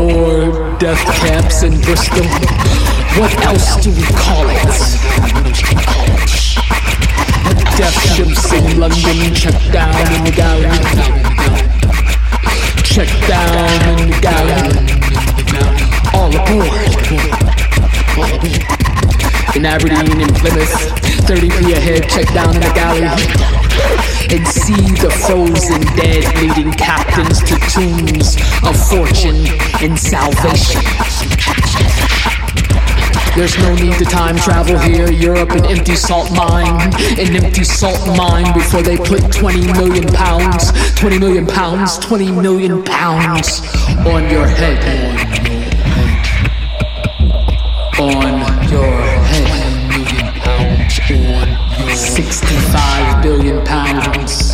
more death camps in Bristol. What else do we call it? Death ships in London, check down in the galley. Check down in the galley. All aboard. In Aberdeen and Plymouth, 30p a head, check down in the galley. And see the frozen dead leading captains to tombs of fortune and salvation. There's no need to time travel here. Europe, an empty salt mine. An empty salt mine before they put 20 million pounds, 20 million pounds, 20 million pounds on your head. On your head. 65 billion pounds.